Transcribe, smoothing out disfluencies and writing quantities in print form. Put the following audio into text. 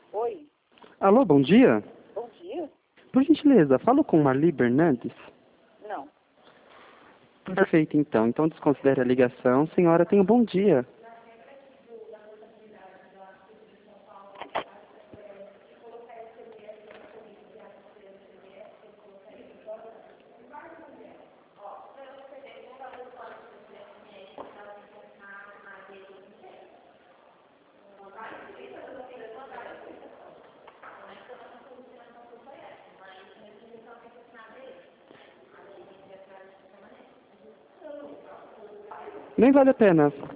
Oi, Alô, bom dia. bom dia? Por gentileza, falo com Marli Bernardes. Não. Perfeito, então. Então desconsidere a ligação. Senhora, tenha um bom dia. Nem vale a pena.